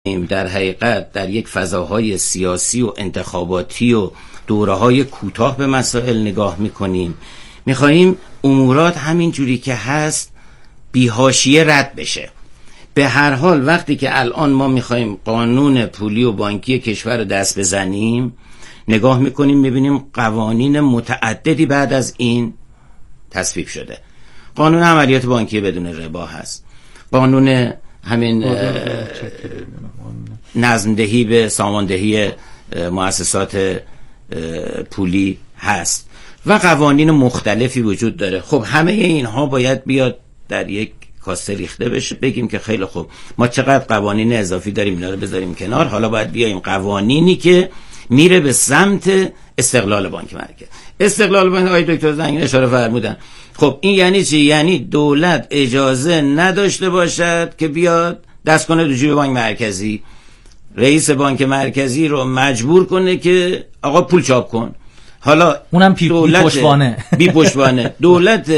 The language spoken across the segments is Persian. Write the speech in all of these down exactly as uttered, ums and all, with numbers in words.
در حقیقت در یک فضاهای سیاسی و انتخاباتی و دوره‌های کوتاه به مسائل نگاه می‌کنیم، می‌خواهیم امورات همین جوری که هست بی‌حاشیه رد بشه. به هر حال وقتی که الان ما می‌خواهیم قانون پولی و بانکی کشور رو دست بزنیم، نگاه می‌کنیم می‌بینیم قوانین متعددی بعد از این تصویب شده. قانون عملیات بانکی بدون ربا هست، قانون همین نظمدهی به ساماندهی مؤسسات پولی هست و قوانین مختلفی وجود داره. خب همه اینها باید بیاد در یک کاسه ریخته بشه، بگیم که خیلی خوب ما چقدر قوانین اضافی داریم، اینا رو بذاریم کنار، حالا باید بیایم قوانینی که میره به سمت استقلال بانک مرکزی. استقلال بانک، آقای دکتر زنگین اشاره فرمودن، خب این یعنی چی؟ یعنی دولت اجازه نداشته باشد که بیاد دست کنه دو جیب بانک مرکزی، رئیس بانک مرکزی رو مجبور کنه که آقا پول چاپ کن. حالا اونم بی پشتوانه بی پشتوانه دولت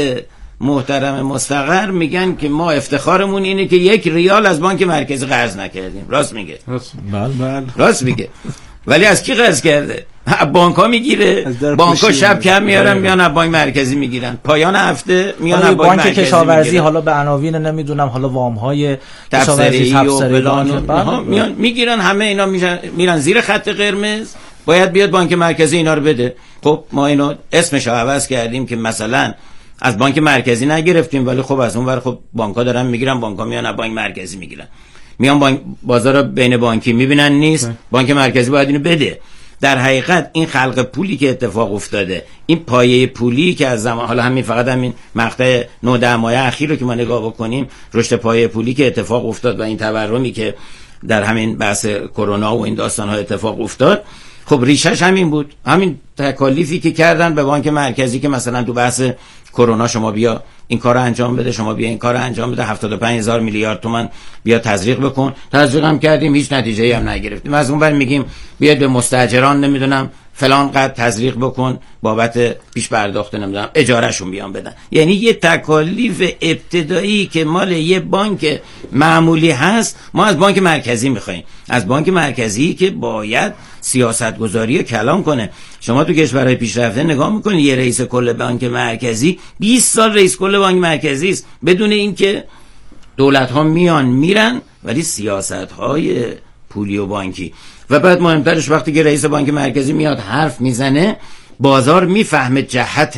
محترم مستقر میگن که ما افتخارمون اینه که یک ریال از بانک مرکزی قرض نکردیم. راست میگه؟ بله بله راست میگه. ولی از کی قرض کرده؟ بانک ها میگیره، بانک ها شب کم میارن میان از بانک مرکزی میگیرن، پایان هفته میان از بانک مرکزی کشاورزی، حالا به عناوین نمیدونم حالا وام های کشاورزی و فلان میان میگیرن، همه اینا میرن زیر خط قرمز، باید بیاد بانک مرکزی اینا رو بده. خب ما اینو اسمش رو عوض کردیم که مثلا از بانک مرکزی نگرفتیم، ولی خب از اون ور خب بانک ها دارن میگیرن، بانک ها میان از بانک مرکزی میگیرن، میان بانک بازار بین بانکی میبینن نیست، بانک مرکزی باید اینو بده. در حقیقت این خلق پولی که اتفاق افتاده، این پایه پولی که از زمان، حالا همین فقط همین مقطع نه ده ماه اخیر رو که ما نگاه بکنیم، رشد پایه پولی که اتفاق افتاد و این تورمی که در همین بحث کرونا و این داستان ها اتفاق افتاد، خب ریشش همین بود، همین تکالیفی که کردن به بانک مرکزی که مثلا تو بحث کرونا شما بیا این کارو انجام بده، شما بیا این کارو انجام بده، هفتاد و پنج هزار میلیارد تومان بیا تزریق بکن. تزریق هم کردیم، هیچ نتیجه‌ای هم نگرفتیم. از اون ور میگیم بیاد به مستاجران نمیدونم فلان قد تزریق بکن بابت پیش پرداخت نمیدونم اجارهشون بیان بدن. یعنی یه تکالیف ابتدایی که مال یه بانک معمولی هست ما از بانک مرکزی میخوایم، از بانک مرکزی که باید سیاست گذاری کلان کنه. شما تو کشورهای پیشرفته نگاه میکنید یه رئیس کل بانک مرکزی بیست سال رئیس کل بانک مرکزی است، بدون اینکه دولت ها میان میرن، ولی سیاست های پولی و بانکی. و بعد مهمترش وقتی که رئیس بانک مرکزی میاد حرف میزنه، بازار میفهمه جهت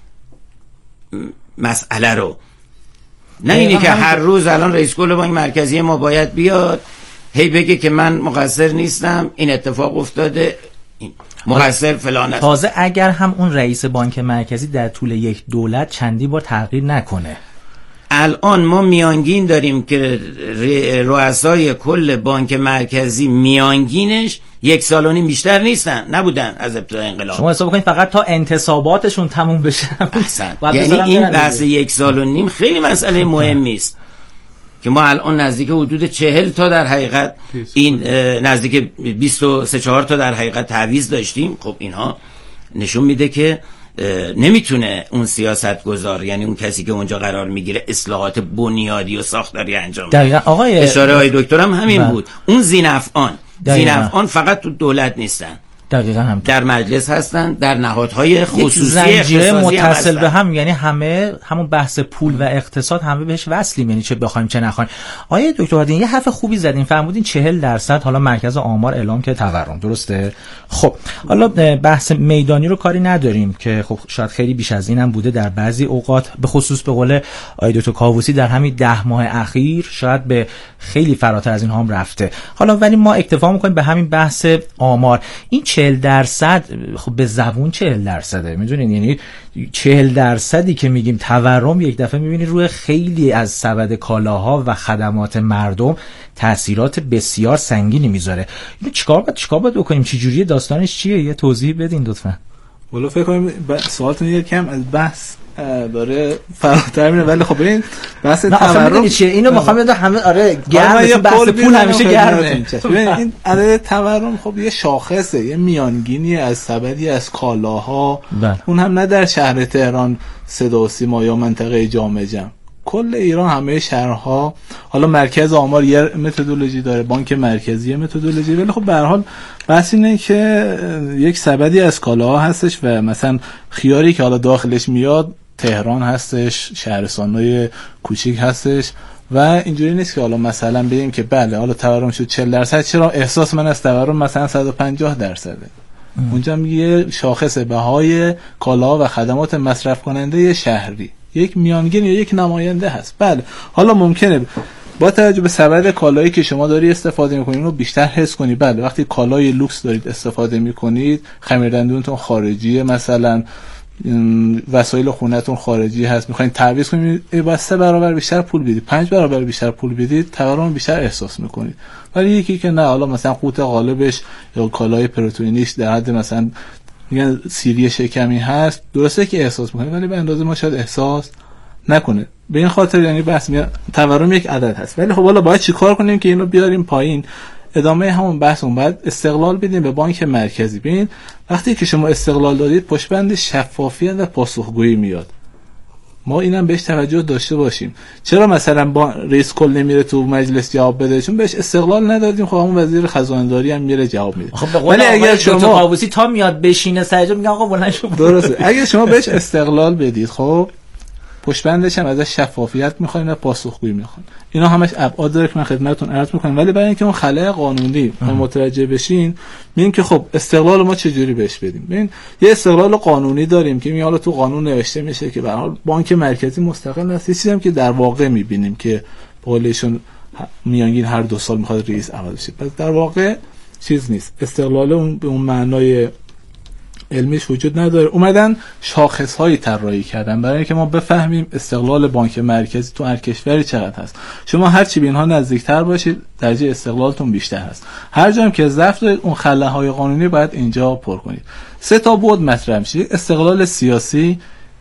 مسئله رو، نه اینی که هر روز الان رئیس کل بانک مرکزی ما باید بیاد هی بگه که من مقصر نیستم، این اتفاق افتاده، این مقصر فلان است. تازه اگر هم اون رئیس بانک مرکزی در طول یک دولت چندی بار تغییر نکنه. الان ما میانگین داریم که رؤسای کل بانک مرکزی میانگینش یک سال و نیم بیشتر نیستن، نبودن از ابتدای انقلاب. شما حساب کنید فقط تا انتصاباتشون تموم بشه. یعنی این بحث یک سال و نیم خیلی مسئله مهمی است که ما الان نزدیک حدود چهل تا در حقیقت این نزدیک بیست و سه چهار تا در حقیقت تعویض داشتیم. خب اینها نشون میده که نمیتونه اون سیاست گذار، یعنی اون کسی که اونجا قرار میگیره، اصلاحات بنیادی و ساختاری انجام بده. آقای اشاره های دکترم همین بله. بود. اون زینفعان زینفعان فقط تو دولت نیستن، دقیقاً هم در مجلس هستن، در نهادهای خصوصی زنجیره متصل به هم، یعنی همه همون بحث پول و اقتصاد همه بهش وصلیم، یعنی چه بخوایم چه نخوایم. آیه دکتر هادی یه حرف خوبی زدین، فرمودین چهل درصد حالا مرکز آمار اعلام که تورم، درسته؟ خب حالا بحث میدانی رو کاری نداریم که خب شاید خیلی بیش از اینم بوده در بعضی اوقات، به خصوص به قول آیه دکتر کاووسی در همین ده ماه اخیر شاید به خیلی فراتر از این هم رفته. حالا ولی ما اکتفا می‌کنیم به همین بحث آمار. این چهل درصد خب به زبون چهل درصده، میدونین، یعنی چهل درصدی که میگیم تورم، یک دفعه میبینی روی خیلی از سبد کالاها و خدمات مردم تاثیرات بسیار سنگینی میذاره. اینو چیکار باید چیکار باید بکنیم؟ چه جوریه؟ داستانش چیه؟ یه توضیح بدین لطفا. والا فکر کنم سوالتون یکم از بحث داره فراتر میره، ولی خب این بحث تورم چیه؟ اینو میخوام بگم همه آره گرم، بحث پول همیشه گرمه. ببین این عدد تورم خب یه شاخصه، یه میانگینی از سبدی از کالاها، اون هم نه در شهر تهران، صدا و سیما یا منطقه جامع جم، کل ایران همه شهرها، حالا مرکز آمار یه متدولوژی داره، بانک مرکزی یه متدولوژی، ولی خب به هر حال بحث اینه که یک سبدی از کالاها هستش و مثلا خیاری که حالا داخلش میاد تهران هستش، شهرستان‌های کوچیک هستش و اینجوری نیست که حالا مثلا بگیم که بله حالا تورم شد چهل درصد، چرا احساس من از تورم مثلا صد و پنجاه درصده. اونجا میگه شاخص بهای کالاها و خدمات مصرف کننده شهری یک میانگین یا یک نماینده هست. بله حالا ممکنه با توجه به سبد کالایی که شما داری استفاده میکنید رو بیشتر حس کنید. بله وقتی کالای لوکس دارید استفاده میکنید، خمیردندونتون خارجیه، مثلا وسایل خونه‌تون خارجی هست، میخواین تعویض کنید، با سه برابر بیشتر پول بدید، پنج برابر بیشتر پول بدید، تورم بیشتر احساس میکنید. ولی یکی که نه، حالا مثلا قوت غالبش یا کالای پروتئینیش در حد مثلا میگن سیری شکمی هست، درسته که احساس میکنه ولی به اندازه ما شاید احساس نکنه. به این خاطر یعنی بحث میاد تورم یک عدد هست، ولی خب حالا باید چیکار کنیم که اینو بیاریم پایین؟ ادامه همون بحثمون بعد استقلال بدیم به بانک مرکزی. ببین وقتی که شما استقلال دادید پشتبند شفافیت و پاسخگویی میاد، ما اینم بهش توجه داشته باشیم. چرا مثلا با رئیس کل نمیره تو مجلس جواب بده؟ چون بهش استقلال ندادیم. خب همون وزیر خزانه داری هم میره جواب میده. خب ولی اگر شما قابوسی تا میاد بشینه سرجا میگه آقا بلند شو. درسته. اگر شما بهش استقلال بدید، خب پشتبندش هم ازش شفافیت میخواین و پاسخگویی میخواین. اینا همش ابعاد داره که من خدمتتون عرض میکنم، ولی برای اینکه اون خلأ قانونی متوجه بشین، میگیم که خب استقلال ما چجوری بهش بدیم. ببین یه استقلال قانونی داریم که میاد تو قانون نوشته میشه که به هر حال بانک مرکزی مستقل است. چیزی هم که در واقع میبینیم که قولشون میانگین هر دو سال میخواد رئیس عوض شه، پس در واقع چیز نیست. استقلال اون به اون معنای علمیش وجود نداره. اومدن شاخص‌هایی طراحی کردن برای اینکه ما بفهمیم استقلال بانک مرکزی تو هر کشوری چقدر هست. شما هر چی به اینها نزدیکتر باشید درجه استقلالتون بیشتر هست. هر جا که ضعف دارید اون خلاهای قانونی باید اینجا پر کنید. سه تا بود مطرح میشه. استقلال سیاسی،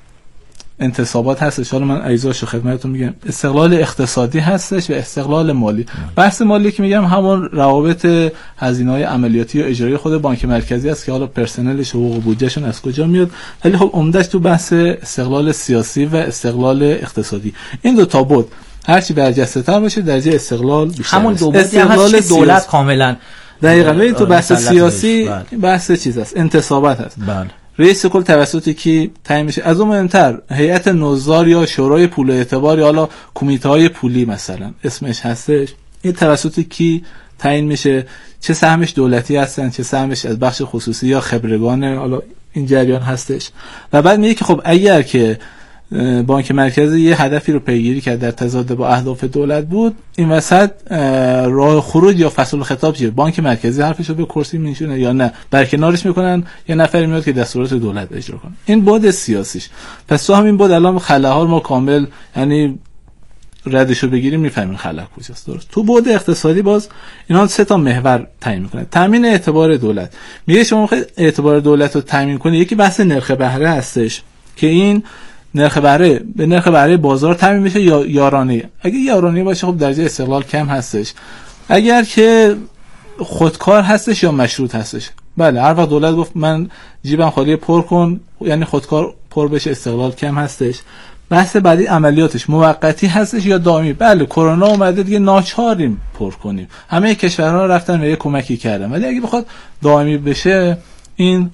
انتصابات هستش، حالا من اجزاشو خدمتتون میگم. استقلال اقتصادی هستش و استقلال مالی. بحث مالی که میگم همون روابط هزینه‌های عملیاتی و اجرایی خود بانک مرکزی است که حالا پرسنلش، حقوق بودجهشون از کجا میاد، ولی خب عمدهش تو بحث استقلال سیاسی و استقلال اقتصادی. این دو تا بود هرچی برجسته‌تر باشه درجه استقلال بیشتر. همون دو بودی هست که دولت کاملا دقیقاً. این تو بحث سیاسی بحث چیز است، انتصابات هست. بله. رئیس کل توسط کی تعیین میشه؟ از اون مهمتر هیئت نظار یا شورای پول و اعتبار یا حالا کمیته های پولی مثلا اسمش هستش. این توسط کی تعیین میشه؟ چه سهمش دولتی هستن، چه سهمش از بخش خصوصی یا خبرگان، حالا این جریان هستش. و بعد میگه که خب اگر که بانک مرکزی یه هدفی رو پیگیری کرد در تضاد با اهداف دولت بود، این وسط راه خروج یا فصل خطاب چیه؟ بانک مرکزی حرفشو به کرسی میشونه یا نه برکنارش میکنن، یه نفری میاد که دستورات دولت اجرا کنه. این بود سیاسیش. پس تو همین بود الان خلاها ما کامل یعنی ردشو بگیریم میفهمیم خلا کجاست. درست. تو بود اقتصادی باز اینا سه تا محور تعیین میکنه. تامین اعتبار دولت. میگه شما میخواید اعتبار دولت رو تامین کنید، یکی بحث نرخ بهره هستش که این نرخ بهره به نرخ بهره بازار تعیین میشه یا یارانه. اگه یارانه باشه خب درجه استقلال کم هستش. اگر که خودکار هستش یا مشروط هستش. بله هر وقت دولت گفت من جیبم خالی پر کن، یعنی خودکار پر بشه، استقلال کم هستش. بحث بعدی عملیاتش موقتی هستش یا دائمی. بله کرونا اومده دیگه ناچاریم پر کنیم، همه کشورها رفتن و یه کمکی کردن، ولی اگه بخواد دائمی بشه این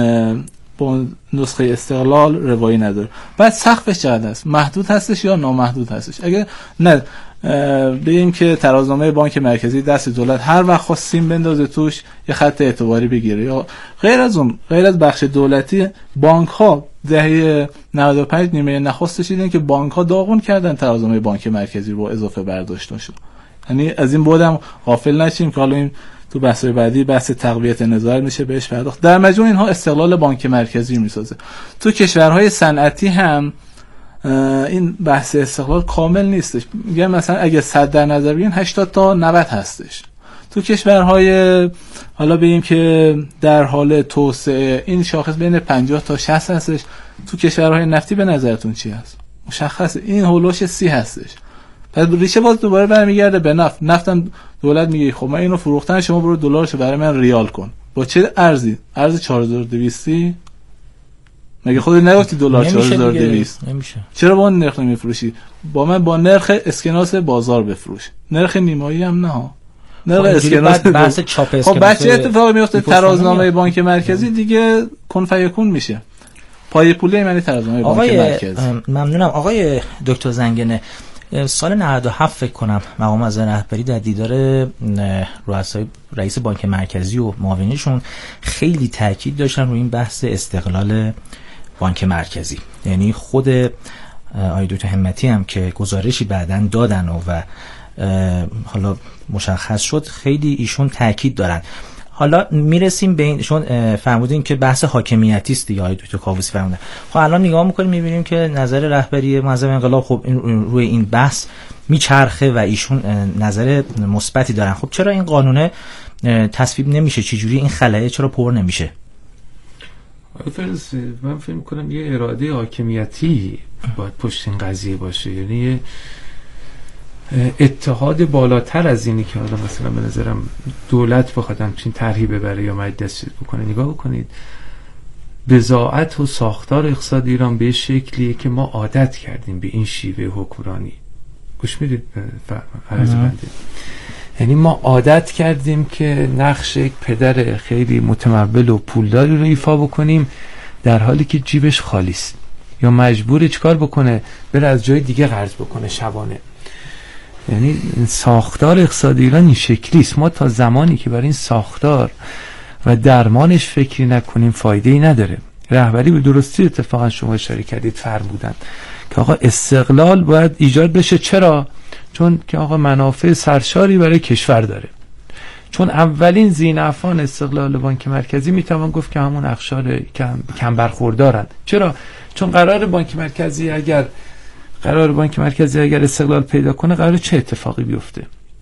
با نسخه استقلال روایی نداره. بعد سقفش چقدر است؟ محدود هستش یا نامحدود هستش؟ اگه نه بگیم که ترازنامه بانک مرکزی دست دولت هر وقت خواست سیم بندازه توش یه خط اعتباری بگیره، یا غیر از اون غیر از بخش دولتی بانک ها دهه نود و پنج نیمه نخستش دیدن که بانک ها داغون کردن ترازنامه بانک مرکزی رو اضافه برداشتش. یعنی از این بودم غافل نشیم که حالا این تو بحث‌های بعدی بحث تقویت نظارت میشه بهش پرداخت. در مجموع اینها استقلال بانک مرکزی میسازه. تو کشورهای صنعتی هم این بحث استقلال کامل نیستش. میگم مثلا اگه صد در نظر بگیرین هشتاد تا نود هستش. تو کشورهای حالا بگیم که در حال توسعه این شاخص بین پنجاه تا شصت هستش. تو کشورهای نفتی به نظرتون چی هست؟ مشخصه این هولوش سی هستش. پس ریشه باز دوباره برمیگرده به نفت. نفتم دولت میگه خب من اینو فروختن، شما برو دلارشو برای من ریال کن. با چه ارزی؟ ارز چهار هزار و دویست مگه خودت نگفتی دلار چهار هزار و دویست؟ نمیشه. چرا با اون نرخ نمیفروشی؟ با من با نرخ اسکناس بازار بفروش. نرخ نیمایی هم نه. نرخ اسکناس بحث چاپ اسکناس. خب بچه اتفاقی میفته ترازنامه بانک مرکزی دیگه کن فیکون میشه. پای پوله یعنی ترازنامه بانک مرکزی. ممنونم آقای دکتر زنگنه. سال نود و هفت فکر کنم مقام از رهبری در دیدار رؤسای رئیس بانک مرکزی و معاونینشون خیلی تاکید داشتن روی این بحث استقلال بانک مرکزی. یعنی خود آقای دکتر همتی هم که گزارشی بعداً دادن و, و حالا مشخص شد خیلی ایشون تاکید دارن. حالا میرسیم به این، چون فرمودین که بحث حاکمیتی است دیگه آقای دکتر کاووسی فرمودن. خب الان نگاه میکنیم میبینیم که نظر رهبری معظم انقلاب خب روی این بحث میچرخه و ایشون نظر مثبتی دارن. خب چرا این قانون تصویب نمیشه؟ چه جوری این خلأ چرا پر نمیشه؟ فرض من فکر میکنم یه اراده حاکمیتی باید پشت این قضیه باشه، یعنی اتحاد بالاتر از اینی که حالا مثلا به نظرم دولت بخواد همچین طرحی ببره یا مجلس بکنه. نگاه بکنید بضاعت و ساختار اقتصاد ایران به شکلیه که ما عادت کردیم به این شیوه حکمرانی. گوش میدید فرض بنده، یعنی ما عادت کردیم که نقش یک پدر خیلی متمول و پولداری رو ایفا بکنیم در حالی که جیبش خالی است یا مجبور چیکار بکنه؟ بره از جای دیگه قرض بکنه شبانه. یعنی ساختار اقتصادی ایران این شکلی است. ما تا زمانی که برای این ساختار و درمانش فکری نکنیم فایده ای نداره. رهبری به درستی اتفاقا شما اشاره کردید فرمودن که آقا استقلال باید ایجاد بشه. چرا؟ چون که آقا منافع سرشاری برای کشور داره. چون اولین ذینفعان استقلال بانک مرکزی میتوان گفت که همون اقشار کم, کم برخوردارند. چرا؟ چون قرار بانک مرکزی اگر قرار بانک مرکزی اگر استقلال پیدا کنه قرار چه اتفاقی بیفته؟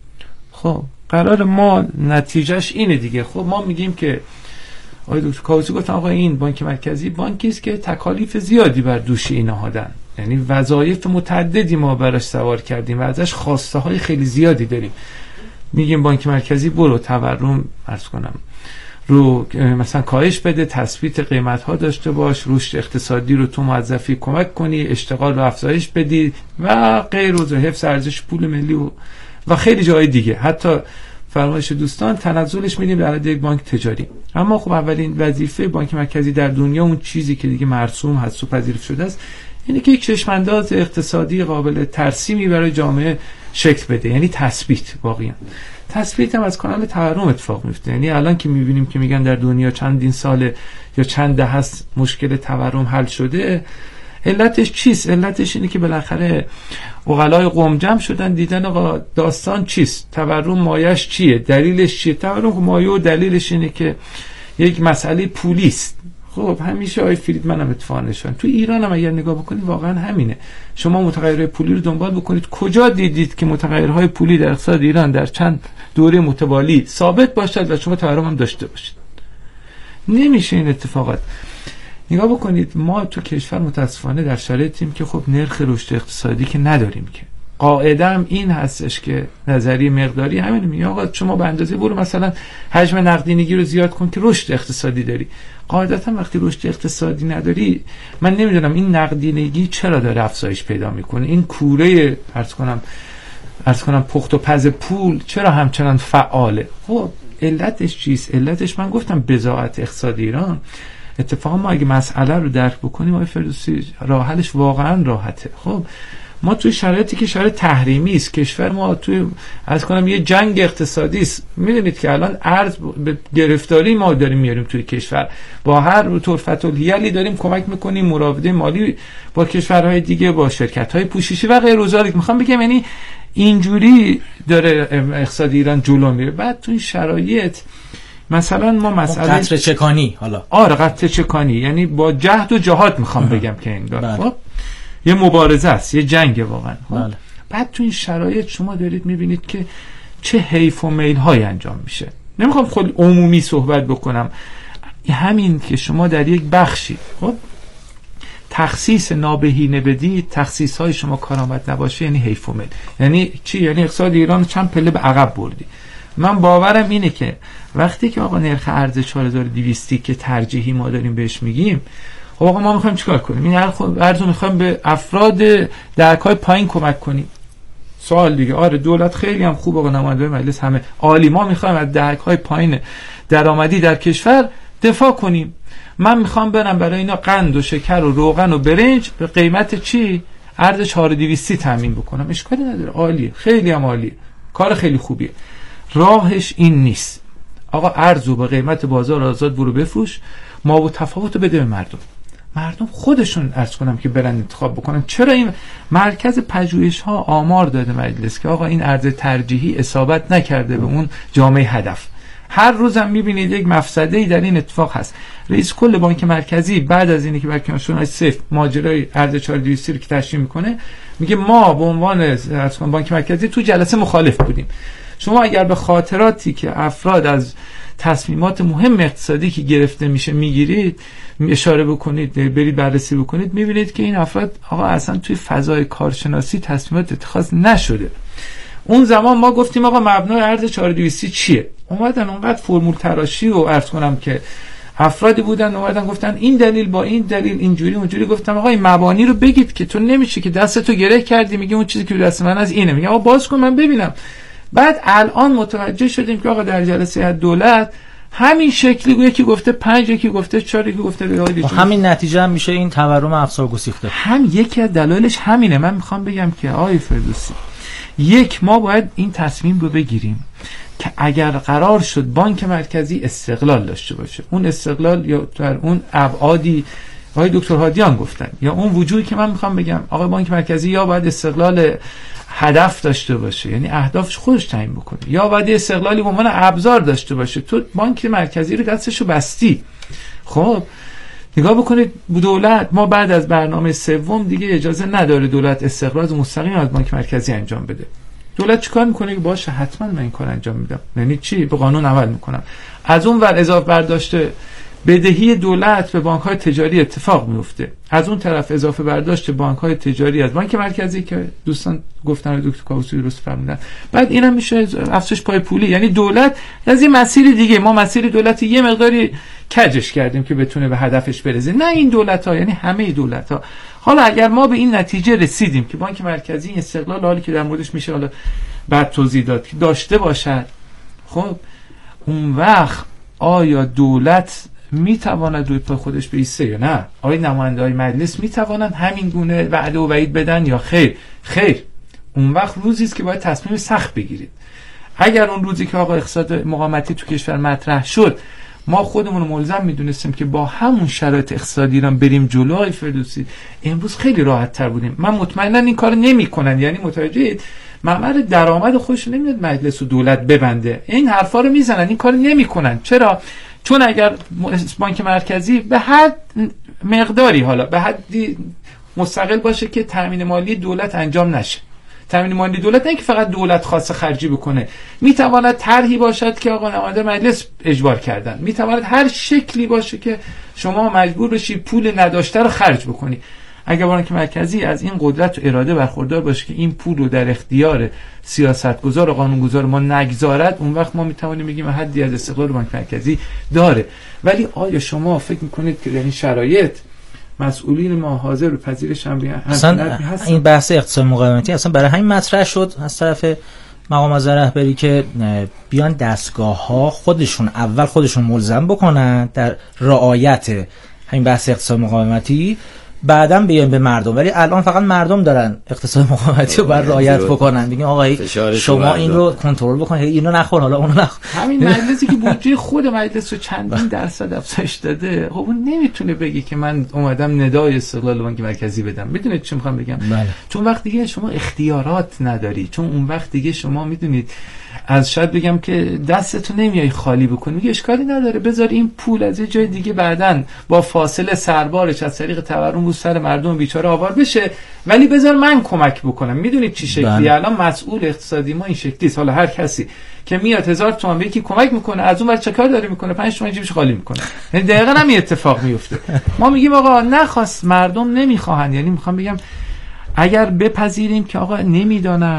خب قرار ما نتیجهش اینه دیگه. خب ما میگیم که آقای دکتر کاووسی گفتن آقا این بانک مرکزی بانکی است که تکالیف زیادی بر دوش این نهادن، یعنی وظایف متعددی ما براش سوار کردیم و ازش خواسته های خیلی زیادی داریم. میگیم بانک مرکزی برو تورم عرض کنم رو مثلا کاهش بده، تثبیت قیمت ها داشته باش، رشد اقتصادی رو تو موظفی کمک کنی، اشتغال رو افزایش بدی و غیر و حفظ ارزش پول ملی و و خیلی جای دیگه. حتی فرمایش دوستان تنزلش میدیم در یک بانک تجاری. اما خب اولین وظیفه بانک مرکزی در دنیا، اون چیزی که دیگه مرسوم هست و پذیرفته شده است، اینه که یک چشمانداز اقتصادی قابل ترسیمی برای جامعه شکل بده، یعنی تثبیت. واقعا تثبیت هم از کانال تورم اتفاق میفته. یعنی الان که میبینیم که میگن در دنیا چندین ساله یا چند دهه است مشکل تورم حل شده، علتش چیست؟ علتش اینه که بالاخره عقلای قوم جمع شدن دیدن آقا داستان چیست، تورم مایش چیه، دلیلش چیه. تورم مایه و دلیلش اینه که یک مسئله پولی است. خب همیشه آقای فریدمن هم اتفاقا نشون تو ایران هم اگر نگاه بکنید واقعا همینه. شما متغیرهای پولی رو دنبال بکنید، کجا دیدید که متغیرهای پولی در اقتصاد ایران در چند دوره متوالی ثابت باشد و شما تورم هم داشته باشید؟ نمیشه این اتفاقات. نگاه بکنید ما تو کشور متاسفانه در شرایطیم که خب نرخ رشد اقتصادی که نداریم، که قاعده هم این هستش که نظریه مقداری همین میگه آقا شما به اندازه برو مثلا حجم نقدینگی رو زیاد کن که رشد اقتصادی داری. قاعدتا وقتی رشد اقتصادی نداری، من نمیدونم این نقدینگی چرا داره افزایش پیدا میکنه، این کوره عرض کنم عرض کنم پخت و پز پول چرا همچنان فعاله؟ خب علتش چیست؟ علتش من گفتم بضاعت اقتصادی ایران. اتفاقا ما اگه مسئله رو درک بکنیم آقای فردوسی راه حلش واقعا راحته. خب ما توی شرایطی که شرایط تحریمی است، کشور ما توی از کنم یه جنگ اقتصادی است. میدونید که الان ارز به گرفتاری ما داریم میاریم توی کشور، با هر طرفت الهیلی داریم کمک میکنیم مراوده مالی با کشورهای دیگه، با شرکت‌های پوششی و غیر و ذالک. میخوام بگم یعنی اینجوری داره اقتصاد ایران جلو میره. بعد توی شرایط مثلا ما مسئله قطره چکانی، حالا آره قطره چکانی، یعنی با جهد و جهاد میخوام بگم که این داره خب یه مبارزه است، یه جنگ واقعا. بله. بعد تو این شرایط شما دارید میبینید که چه حیف و میل های انجام میشه. نمیخوام خیلی عمومی صحبت بکنم، همین که شما در یک بخشی خب تخصیص نابهینه بدید، تخصیص های شما کارآمد نباشه، یعنی حیف و میل. یعنی چی؟ یعنی اقتصاد ایران چند پله به عقب بردی. من باورم اینه که وقتی که آقا نرخ ارز چهار هزار و دویست که ترجیحی ما داریم بهش میگیم، خب آقا ما میخوایم چیکار کنیم؟ این ارزو میخوایم به افراد درک‌های پایین کمک کنیم. سوال دیگه، آره دولت خیلی هم خوب، آقا نماینده مجلس همه عالی، ما میخوایم از درک‌های پایین درآمدی در کشور دفاع کنیم. من میخوام برم برای اینا قند و شکر و روغن و برنج به قیمت چی؟ ارز چهار هزار و دویست تامین بکنم. اشکالی نداره، عالیه، خیلی هم عالیه، کار خیلی خوبیه. راهش این نیست. آقا ارزو به قیمت بازار آزاد برو بفروش، ما و تفاوتو بده به مردم. مردم خودشون عرض کنم که برن انتخاب بکنن. چرا این مرکز پژوهش ها آمار داده مجلس که آقا این ارز ترجیحی اصابت نکرده به اون جامعه هدف. هر روزم میبینید یک مفسده‌ای در این اتفاق هست. رئیس کل بانک مرکزی بعد از اینکه برکنارشون صفر ماجرای ارز چهار هزار و دویست رو که تشریح میکنه میگه ما به عنوان بانک مرکزی تو جلسه مخالف بودیم. شما اگر به خاطراتی که افراد از تصمیمات مهم اقتصادی که گرفته میشه میگیرید اشاره بکنید، برید بررسی بکنید، میبینید که این افراد آقا اصلا توی فضای کارشناسی تصمیمات اتخاذ نشده. اون زمان ما گفتیم آقا مبنای ارز چهار هزار و دویست چیه؟ اومدن اونقدر فرمول تراشی و عرض کنم که افرادی بودن اومدن گفتن این دلیل با این دلیل اینجوری اونجوری. گفتم آقا این مبانی رو بگید که تو نمیشه که دستتو گره کردی میگی اون چیزی که دست من از اینه، میگم آقا باز کن من ببینم. بعد الان متوجه شدیم که آقا در جلسه دولت همین شکلی یکی گفته پنج، یکی گفته چهار، یکی گفته ریالی. همین نتیجه هم میشه این تورم افسار گسیخته. هم یکی از دلایلش همینه. من میخوام بگم که آقای فردوسی، یک ما باید این تصمیم رو بگیریم که اگر قرار شد بانک مرکزی استقلال داشته باشه، اون استقلال یا در اون ابعادی آقای دکتر هادیان گفتن یا اون وجودی که من میخوام بگم آقای بانک مرکزی یا باید استقلال هدف داشته باشه، یعنی اهدافش خودش تعیین بکنه، یا باید استقلالی به عنوان ابزار داشته باشه. تو بانک مرکزی رو دستشو بستی. خب نگاه بکنید دولت، ما بعد از برنامه سوم دیگه اجازه نداره دولت استقلال مستقیم از بانک مرکزی انجام بده. دولت چیکار میکنه که باشه حتما من این کار انجام میدم، یعنی چی؟ به قانون عمل میکنم. از اون ور اضافه برداشت بدهی دولت به بانک‌های تجاری اتفاق میفته، از اون طرف اضافه برداشت بانک‌های تجاری از بانک مرکزی که دوستان گفتن دکتر کاووسی درست فرمودن. بعد اینم میشه افزایش پای پولی، یعنی دولت از این مسیر دیگه، ما مسیر دولت یه مقداری کجش کردیم که بتونه به هدفش برسه. نه این دولت‌ها، یعنی همه دولت‌ها. حالا اگر ما به این نتیجه رسیدیم که بانک مرکزی این استقلال حالی که در موردش میشه حالا بعد توضیح داد که داشته باشد، خب اون وقت آیا دولت میتواند روی پای خودش بایسته یا نه؟ آیا نماینده‌های مجلس میتوانند همین گونه وعده و وعید بدن یا خیر؟ خیر. اون وقت روزی است که باید تصمیم سخت بگیرید. اگر اون روزی که آقا اقتصاد مقاومتی تو کشور مطرح شد ما خودمون رو ملزم میدونستیم که با همون شرایط اقتصادی ایران بریم جلو، آقای فردوسی امروز خیلی راحت تر بودیم. من مطمئنا این کارو نمیکنن، یعنی متوجهید ممر درآمد خودش نمیاد مجلس و دولت ببنده، این حرفا رو میزنن، این کارو نمیکنن. چرا؟ چون اگر بانک مرکزی به حد مقداری حالا به حدی مستقل باشه که تامین مالی دولت انجام نشه، تامین مالی دولت نه که فقط دولت خاص خرجی بکنه، میتواند طرحی باشد که آقا نماینده مجلس اجبار کردن، میتواند هر شکلی باشه که شما مجبور بشی پول نداشته رو خرج بکنی. اگر بانک مرکزی از این قدرت و اراده برخوردار باشه که این پول رو در اختیار سیاستگزار و قانونگذار ما نگذارد، اون وقت ما میتوانیم بگیم حدی از استقلال بانک مرکزی داره. ولی آیا شما فکر میکنید که در این شرایط مسئولین ما حاضر به پذیرش هم اصلا این بحث اقتصاد مقاومتی اصلا برای همین مطرح شد از طرف مقام معظم رهبری که بیان دستگاه ها خودشون اول خودشون ملزم بکنن در رعایت همین بحث اقتصاد مقاومتی، بعداً بیان به مردم. ولی الان فقط مردم دارن اقتصاد مقاومتی رو بر رعایت بکنن، دیگه آقای شما این رو کنترل بکنید، اینو نخور حالا اونو نخور. همین مجلسی که بودجه خود مجلس رو چندین درصد افزایش داده، خب اون نمیتونه بگه که من اومدم ندای استقلال بانک مرکزی بدم. میدونید چی میخوام بگم؟ بله. چون وقت دیگه شما اختیارات نداری، چون اون وقت دیگه شما میدونید از شاید بگم که دستتو نمیای خالی بکنی، میگه اشکالی نداره بذار این پول از یه جای دیگه بعدن با فاصله سربارش از طریق تورم رو سر مردم بیچاره آوار بشه، ولی بذار من کمک بکنم. میدونید چی شکلی الان مسئول اقتصادی ما این شکلی است. حالا هر کسی که میاد هزار تومان به یکی کمک میکنه، از اون ور چه کار داره میکنه؟ پنج تومن جیبش خالی میکنه. یعنی دقیقاً همین اتفاق میفته. ما میگیم آقا نخواست، مردم نمیخواهن. یعنی میخوام بگم اگر بپذیریم که آقا نمیدانن،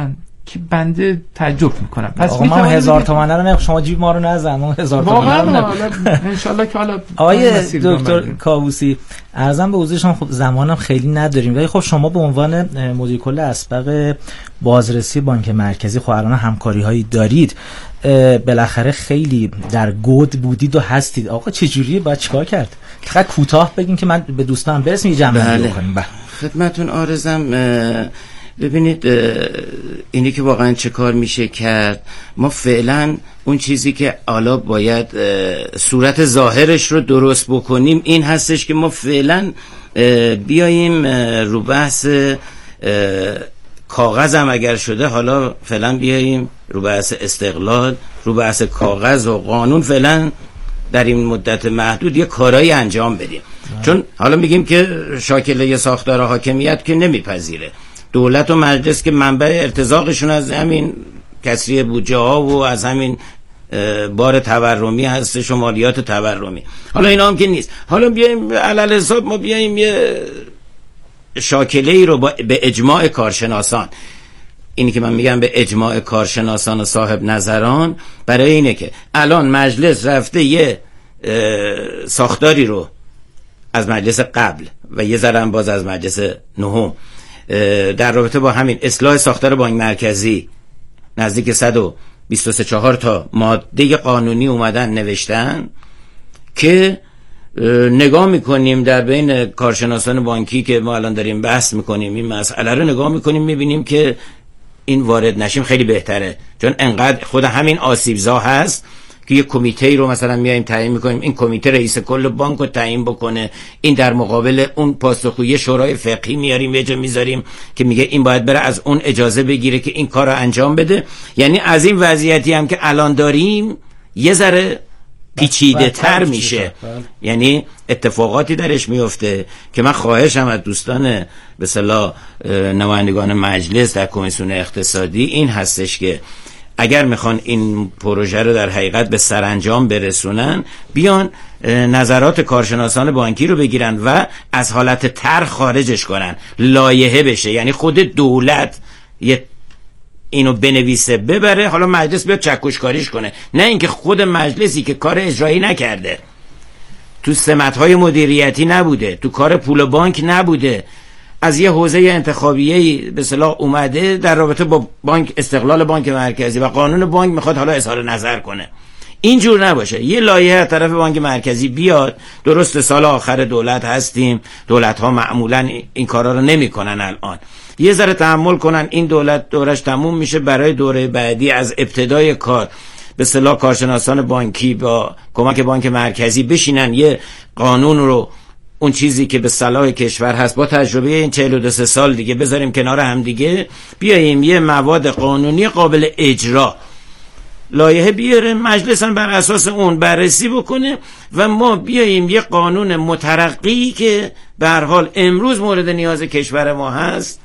که بنده تعجب میکنم. پس ما هزار تومن رو نه، شما جیب ما رو نزن، ما هزار تومن رو ان شاء الله که حالا آقای دکتر کاووسی ارزم به حضورشون، خب زمانم خیلی نداریم، ولی خب شما به عنوان مدیر کل اسبق بازرسی بانک مرکزی خب الان همکاری هایی دارید، بالاخره خیلی در گود بودید و هستید. آقا چه جوریه، باید چیکار کرد؟ فقط کوتاه بگین که من به دوستان برسیم یه جمع بکنیم. بله خدمتتون عرضم. ببینید اینی که واقعا چه کار میشه کرد، ما فعلا اون چیزی که حالا باید صورت ظاهرش رو درست بکنیم این هستش که ما فعلا بیاییم رو بحث کاغذ هم اگر شده، حالا فعلا بیاییم رو بحث استقلال، رو بحث کاغذ و قانون فعلا در این مدت محدود یه کارایی انجام بدیم. چون حالا میگیم که شاکله ساختار حاکمیت که نمیپذیره، دولت و مجلس که منبع ارتزاقشون از همین کسری بودجه ها و از همین بار تورمی هستش و مالیات تورمی. حالا اینا هم که نیست، حالا بیایم علل حساب ما بیایم یه شاکله ای رو به اجماع کارشناسان، اینی که من میگم به اجماع کارشناسان و صاحب نظران، برای اینه که الان مجلس رفته یه ساختاری رو از مجلس قبل و یه ذره باز از مجلس نهم در رابطه با همین اصلاح ساختار بانک مرکزی نزدیک صد و بیست و سه چهار تا ماده قانونی اومدن نوشتن که نگاه میکنیم در بین کارشناسان بانکی که ما الان داریم بحث میکنیم این مسئله رو نگاه میکنیم، میبینیم که این وارد نشیم خیلی بهتره، چون انقدر خود همین آسیبزا هست که یه کمیته رو مثلا میایم تعیین میکنیم، این کمیته رئیس کل بانک رو تعیین بکنه، این در مقابل اون پاسخگویی شورای فقهی میاریم یه جا میذاریم که میگه این باید بره از اون اجازه بگیره که این کار رو انجام بده. یعنی از این وضعیتی هم که الان داریم یه ذره پیچیده تر میشه، یعنی اتفاقاتی درش میفته که من خواهشم از دوستان به اصطلاح نمایندگان مجلس در کمیسیون اقتصادی این هستش که اگر میخوان این پروژه رو در حقیقت به سرانجام برسونن، بیان نظرات کارشناسان بانکی رو بگیرن و از حالت طرح خارجش کنن، لایحه بشه، یعنی خود دولت یه اینو بنویسه ببره، حالا مجلس بیاد چکشکاریش کنه، نه اینکه خود مجلسی که کار اجرایی نکرده، تو سمت‌های مدیریتی نبوده، تو کار پول بانک نبوده، از یه حوزه انتخابیه‌ای به اصطلاح اومده در رابطه با بانک، استقلال بانک مرکزی و قانون بانک میخواد حالا اظهار نظر کنه. اینجور نباشه، یه لایحه از طرف بانک مرکزی بیاد. درست سال آخر دولت هستیم، دولت ها معمولا این کارا رو نمیکنن، الان یه ذره تحمل کنن، این دولت دورش تموم میشه، برای دوره بعدی از ابتدای کار به اصطلاح کارشناسان بانکی با کمک بانک مرکزی بشینن یه قانون رو، اون چیزی که به صلاح کشور هست با تجربه این چهل و دو سال دیگه بذاریم کنار هم دیگه، بیاییم یه مواد قانونی قابل اجرا لایحه بیاره، مجلس هم بر اساس اون بررسی بکنه و ما بیاییم یه قانون مترقی که به هر حال امروز مورد نیاز کشور ما هست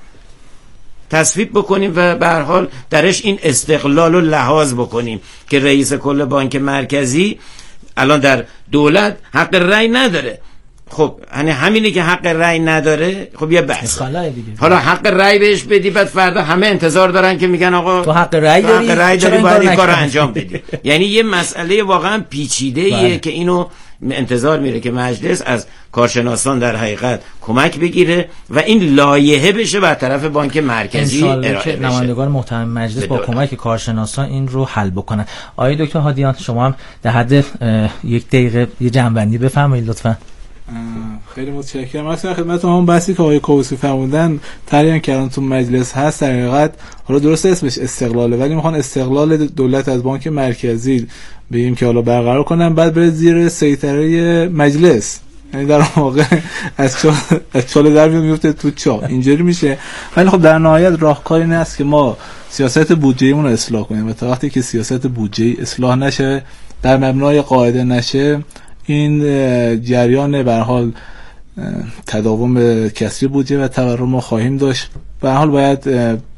تصویب بکنیم و به هر حال درش این استقلال رو لحاظ بکنیم که رئیس کل بانک مرکزی الان در دولت حق رأی نداره. خب یعنی همینی که حق رأی نداره، خب یه بحث حالا حق رأی بهش بدی، بعد فردا همه انتظار دارن که میگن آقا تو حق رأی داری، حق رأی داری باید این کارو انجام بدی. یعنی یه مسئله واقعا پیچیده ایه که اینو انتظار میره که مجلس از کارشناسان در حقیقت کمک بگیره و این لایحه بشه بر طرف بانک مرکزی ارائه بشه. نمایندگان محترم مجلس با کمک کارشناسان این رو حل بکنن. آقای دکتر هادیان شما هم در حد یک دقیقه یه جنبندی بفرمایید لطفاً. خیلی متشکرم. مثلا خدمت همون بحثی که آقای کاووسی فرمودن تعیین کردن تو مجلس هست، در حقیقت حالا درست اسمش استقلاله، ولی میخوان استقلال دولت از بانک مرکزی بگیم که حالا برقرار کنن، بعد بره زیر سیطره مجلس، یعنی در واقع از چال از چال در میفته تو چا، اینجوری میشه. ولی خب در نهایت راهکار این است که ما سیاست بودجه‌مون رو اصلاح کنیم و تا وقتی که سیاست بودجه‌ای اصلاح نشه، در مبنای قاعده نشه، این جریان به هر حال تداوم کسری بودجه و تورم ما خواهیم داشت. به هر حال باید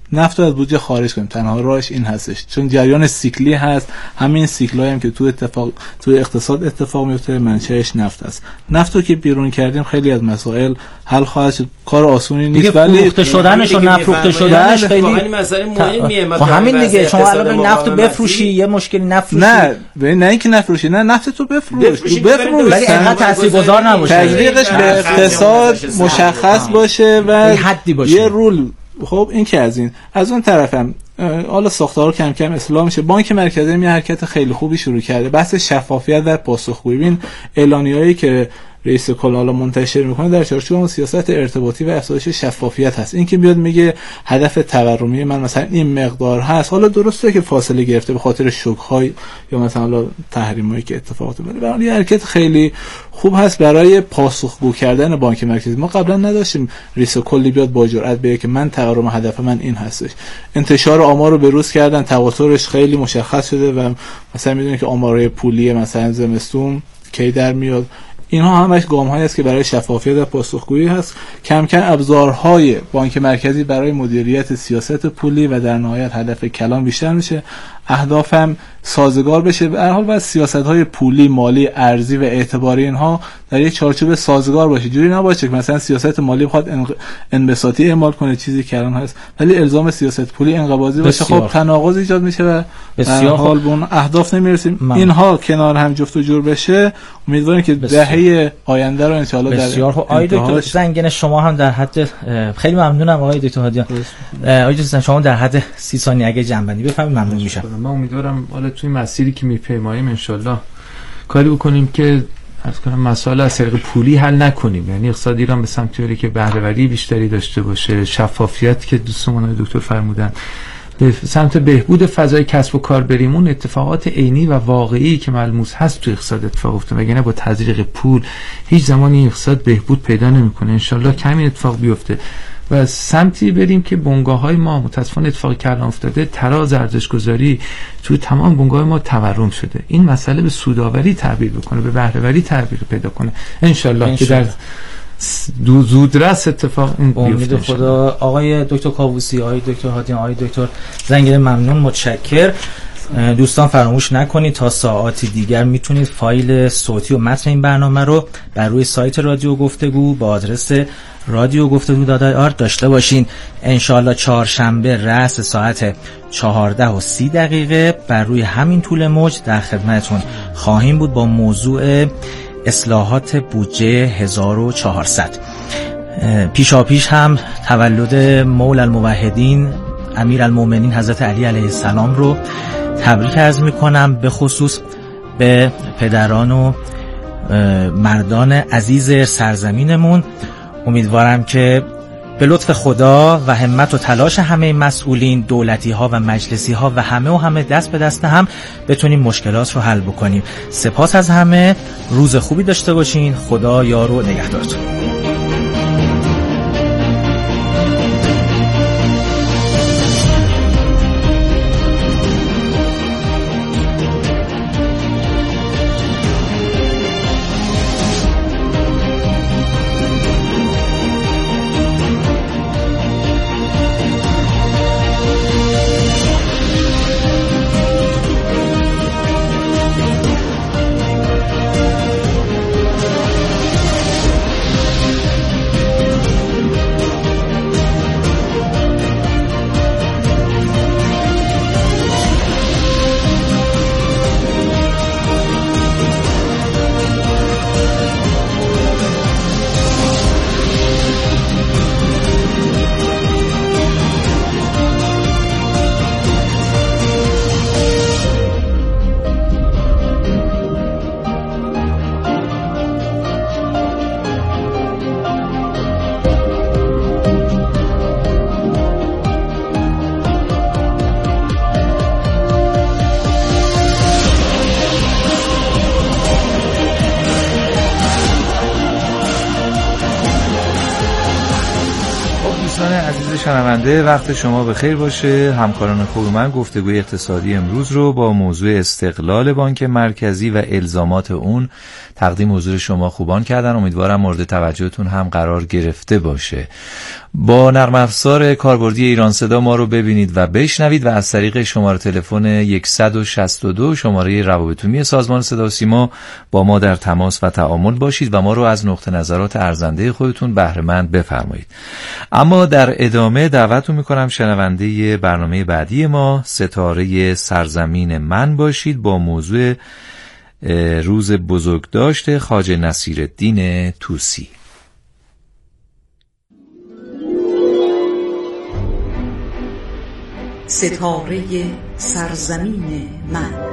نفت رو از بودجه خارج کنیم. تنها راهش این هستش، چون جریان سیکلی هست. همین سیکلایی هم که تو اتفاق تو اقتصاد اتفاق میفته منشأش نفت است. نفت رو که بیرون کردیم خیلی از مسائل حل خواهد شد. کار آسونی نیست، ولی فروخته شدنش و نفروخته شدنش خیلی مسئله مهمیه. مثلا همین دیگه، شما الان نفت بفروشی یه مشکلی نفروشی، نه ببین، نه اینکه نفروشی، نه نفت تو بفروش، تو بفروش، ولی اینقدر تاثیرگذار نباشه، تطبیقش به اقتصاد مشخص باشه و حدی باشه، یه رول. خب این که از این از اون طرفم حالا ساختار کم کم اصلاح میشه. بانک مرکزی یه حرکت خیلی خوبی شروع کرده، بحث شفافیت در پاسخگویی. ببین اعلامیه‌ای که رئیس کل حالا منتشر میکنه در چارچوب اون سیاست ارتباطی و افزایش شفافیت هست. این که بیاد میگه هدف تورمی من مثلا این مقدار هست، حالا درسته که فاصله گرفته به خاطر شوک‌های یا مثلا حالا تحریمایی که اتفاقات میفته، ولی یه حرکت خیلی خوب هست برای پاسخگو کردن بانک مرکزی. ما قبلا نداشتیم رئیس کلی بیاد با جرأت بگه که من تورم هدف من این هستش. انتشار آمار رو بروز کردن، تواترش خیلی مشخص شده و مثلا میدونید که آمارهای پولی مثلا زمستون کی در میاد. اینها همش گام‌هایی است که برای شفافیت و پاسخگویی هست. کم کم ابزارهای بانک مرکزی برای مدیریت سیاست پولی و در نهایت هدف کلان بیشتر میشه، اهداف هم سازگار بشه. به هر حال باید سیاست‌های پولی، مالی، ارزی و اعتباری اینها در یک چارچوب سازگار باشه. جوری نباشه که مثلا سیاست مالی بخواد انبساطی اعمال کنه، چیزی که الان هست، ولی الزام سیاست پولی انقباضی باشه. خب تناقض ایجاد میشه و بسیار حال به اون اهداف نمیرسیم. من. اینها کنار هم جفت و جور بشه. امیدوارم که دهه آینده رو ان شاء الله در بسیار خوب. آقای دکتر زنگین، شما هم در حد خیلی ممنونم آقای دکتر هادیان. آقای دکتر شما در حد سی ثانیه اگه جنبندی بفرمایید ممنون میشم. من امیدوارم حالا توی مسیری که میپیماییم ان شاء الله کاری بکنیم که عرض کنم مسائل از طریق پولی حل نکنیم، یعنی اقتصاد ایران به سمتی بره که بهره‌وری بیشتری داشته باشه، شفافیت که دوستمون دکتر فرمودن، به سمت بهبود فضای کسب و کار بریم. اون اتفاقات عینی و واقعی که ملموس هست تو اقتصاد اتفاق افتاد، وگرنه با تزریق پول هیچ زمانی این اقتصاد بهبود پیدا نمیکنه. ان شاء الله کمی اتفاق بیفته و سمتی بریم که بنگاه‌های ما، متأسفانه اتفاقی که الان افتاده، تراز ارزش‌گذاری توی تمام بنگاه ما تورم شده. این مسئله به سودآوری تعبیر بکنه، به بهره‌وری تعبیر پیدا کنه ان شاء الله که در دو زودرس اتفاق این بیفته. خدا. آقای دکتر کاووسی، آقای دکتر هادیان، آقای دکتر زنگین، ممنون، متشکر. دوستان فراموش نکنید تا ساعاتی دیگر میتونید فایل صوتی و متن این برنامه رو بر روی سایت رادیو گفتگو با آدرس رادیو گفتگو دات آر داشته باشین. انشالله چهارشنبه رأس ساعت چهارده و سی دقیقه بر روی همین طول موج در خدمتتون خواهیم بود با موضوع اصلاحات بودجه هزار و چهارصد. پیشا پیش هم تولد مولا الموحدین امیر المؤمنین حضرت علی علیه السلام رو تبریک عرض میکنم، به خصوص به پدران و مردان عزیز سرزمینمون. امیدوارم که به لطف خدا و همت و تلاش همه مسئولین، دولتی ها و مجلسی ها و همه و همه دست به دست هم بتونیم مشکلات رو حل بکنیم. سپاس از همه، روز خوبی داشته باشین. خدا یار و نگهدارتون. شنونده، وقت شما بخیر باشه. همکاران خوب من گفتگوی اقتصادی امروز رو با موضوع استقلال بانک مرکزی و الزامات اون تقدیم حضور شما خوبان کردن. امیدوارم مورد توجهتون هم قرار گرفته باشه. با نرم افزار کاربردی ایران صدا ما رو ببینید و بشنوید و از طریق شماره تلفن صد و شصت و دو شماره روابط عمومی سازمان صدا و سیما با ما در تماس و تعامل باشید و ما رو از نقطه نظرات ارزنده خودتون بهره مند بفرمایید. اما در ادامه دعوتتون میکنم شنونده برنامه بعدی ما ستاره سرزمین من باشید با موضوع روز بزرگداشت خواجه نصیرالدین طوسی. ستاره سرزمین من.